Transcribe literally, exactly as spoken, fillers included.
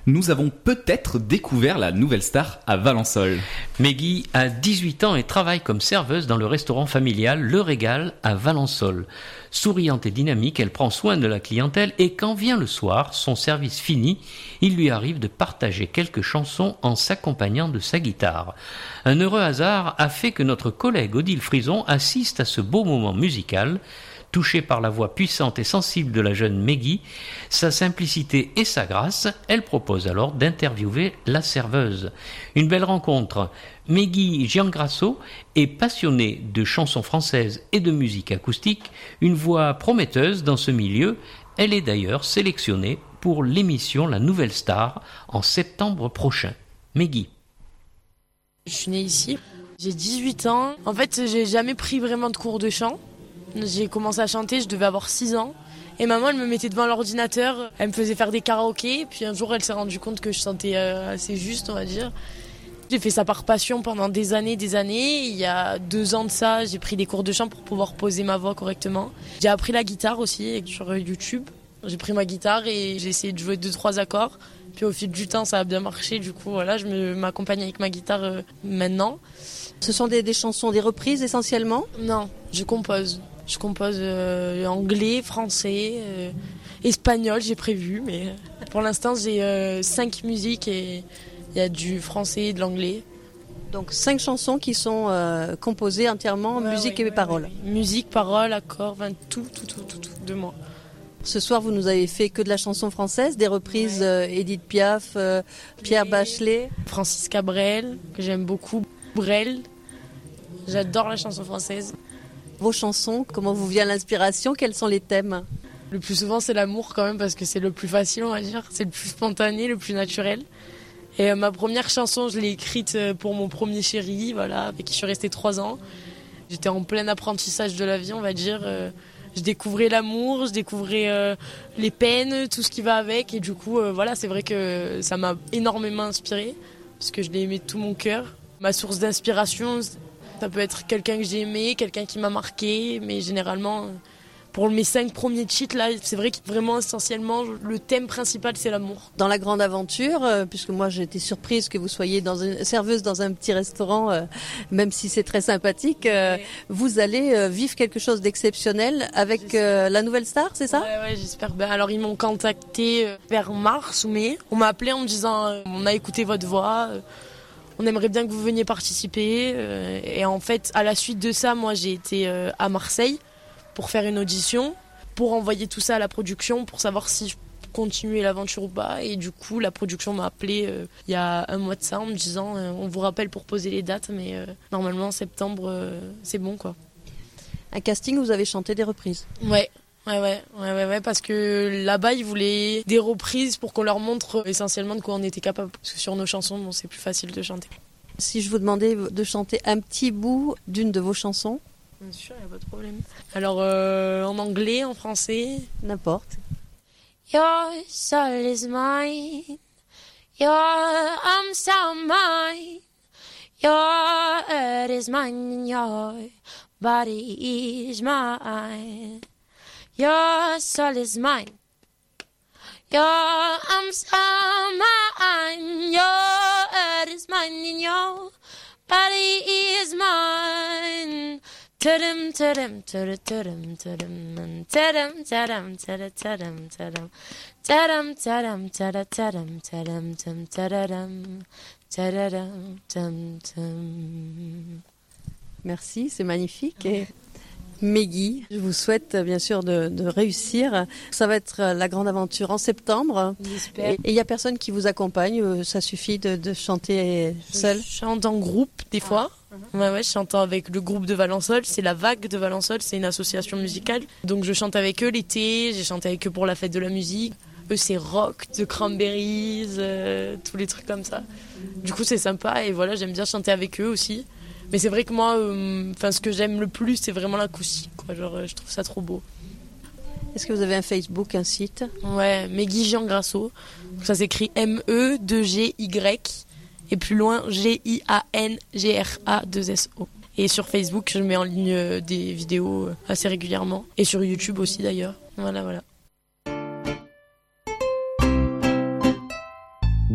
nous avons peut-être découvert la nouvelle star à Valençol. Meggy a dix-huit ans et travaille comme serveuse dans le restaurant familial Le Régal à Valençol. Souriante et dynamique, elle prend soin de la clientèle et quand vient le soir, son service fini, il lui arrive de partager quelques chansons en s'accompagnant de sa guitare. Un heureux hasard a fait que notre collègue Odile Frison assiste à ce beau moment musical. Touchée par la voix puissante et sensible de la jeune Meggy, sa simplicité et sa grâce, elle propose alors d'interviewer la serveuse. Une belle rencontre. Meggy Giangrasso est passionnée de chansons françaises et de musique acoustique, une voix prometteuse dans ce milieu. Elle est d'ailleurs sélectionnée pour l'émission La Nouvelle Star en septembre prochain. Meggy. Je suis née ici, j'ai dix-huit ans. En fait, j'ai jamais pris vraiment de cours de chant. J'ai commencé à chanter, je devais avoir six ans. Et maman, elle me mettait devant l'ordinateur, elle me faisait faire des karaokés. Puis un jour, elle s'est rendue compte que je chantais assez juste, on va dire. J'ai fait ça par passion pendant des années, des années. Il y a deux ans de ça, j'ai pris des cours de chant pour pouvoir poser ma voix correctement. J'ai appris la guitare aussi sur YouTube. J'ai pris ma guitare et j'ai essayé de jouer deux, trois accords. Puis au fil du temps, ça a bien marché. Du coup, voilà, je me, m'accompagne avec ma guitare euh, maintenant. Ce sont des, des chansons, des reprises essentiellement ? Non, je compose. Je compose euh, anglais, français, euh, espagnol, j'ai prévu. Mais pour l'instant, j'ai euh, cinq musiques et il y a du français et de l'anglais. Donc cinq chansons qui sont euh, composées entièrement, ouais, musique ouais, et ouais, paroles. Ouais. Musique, paroles, accords, ben, tout, tout, tout, tout, tout de moi. Ce soir, vous nous avez fait que de la chanson française, des reprises ouais. euh, Edith Piaf, euh, Pierre et Bachelet. Francis Cabrel, que j'aime beaucoup. Brel, j'adore la chanson française. Vos chansons, comment vous vient l'inspiration ? Quels sont les thèmes ? Le plus souvent, c'est l'amour quand même, parce que c'est le plus facile, on va dire. C'est le plus spontané, le plus naturel. Et euh, ma première chanson, je l'ai écrite pour mon premier chéri, voilà, avec qui je suis restée trois ans. J'étais en plein apprentissage de la vie, on va dire. Euh, je découvrais l'amour, je découvrais euh, les peines, tout ce qui va avec. Et du coup, euh, voilà, c'est vrai que ça m'a énormément inspirée, parce que je l'ai aimé de tout mon cœur. Ma source d'inspiration, ça peut être quelqu'un que j'ai aimé, quelqu'un qui m'a marqué, mais généralement, pour mes cinq premiers titres, là, c'est vrai que vraiment, essentiellement, le thème principal, c'est l'amour. Dans La Grande Aventure, euh, puisque moi j'ai été surprise que vous soyez dans une, serveuse dans un petit restaurant, euh, même si c'est très sympathique, euh, ouais. vous allez euh, vivre quelque chose d'exceptionnel avec euh, la Nouvelle Star, c'est ça ? Ouais, ouais, j'espère bien. Alors ils m'ont contacté vers mars ou mai. On m'a appelé en me disant, euh, on a écouté votre voix, euh, on aimerait bien que vous veniez participer. Euh, et en fait, à la suite de ça, moi j'ai été euh, à Marseille pour faire une audition, pour envoyer tout ça à la production, pour savoir si je continuais l'aventure ou pas. Et du coup, la production m'a appelé euh, il y a un mois de ça en me disant euh, on vous rappelle pour poser les dates, mais euh, normalement en septembre, euh, c'est bon quoi. Un casting, vous avez chanté des reprises ? Ouais. Ouais, ouais, ouais, ouais, ouais, parce que là-bas, ils voulaient des reprises pour qu'on leur montre essentiellement de quoi on était capable. Parce que sur nos chansons, bon, c'est plus facile de chanter. Si je vous demandais de chanter un petit bout d'une de vos chansons ? Bien sûr, il n'y a pas de problème. Alors, euh, en anglais, en français ? N'importe. Your soul is mine. Your arms are mine. Your earth is mine. Your body is mine. Your soul is mine. Your arms are mine. Your earth is mine. And your body is mine. Ta-dum, ta-dum, ta-dum, ta-dum, ta-dum, ta-dum, ta-dum, ta-dum, ta-dum, ta-dum, ta-dum, ta-dum, ta-dum, ta-dum, ta-dum, ta-dum. Merci, c'est magnifique. Et Meggy, je vous souhaite bien sûr de, de réussir. Ça va être La Grande Aventure en septembre. J'espère. Et il n'y a personne qui vous accompagne, ça suffit de, de chanter seul. Je chante en groupe des fois. Ouais, ouais, je chante avec le groupe de Valençol, c'est la Vague de Valençol, c'est une association musicale. Donc je chante avec eux l'été, j'ai chanté avec eux pour la fête de la musique. Eux c'est rock, The Cranberries, euh, tous les trucs comme ça. Du coup c'est sympa et voilà, j'aime bien chanter avec eux aussi. Mais c'est vrai que moi, euh, ce que j'aime le plus, c'est vraiment l'acoustique, quoi. Genre, je trouve ça trop beau. Est-ce que vous avez un Facebook, un site ? Ouais, Meggy Giangrasso. Ça s'écrit M E deux G Y. Et plus loin, G I A N G R A deux S O. Et sur Facebook, je mets en ligne des vidéos assez régulièrement. Et sur YouTube aussi d'ailleurs. Voilà, voilà.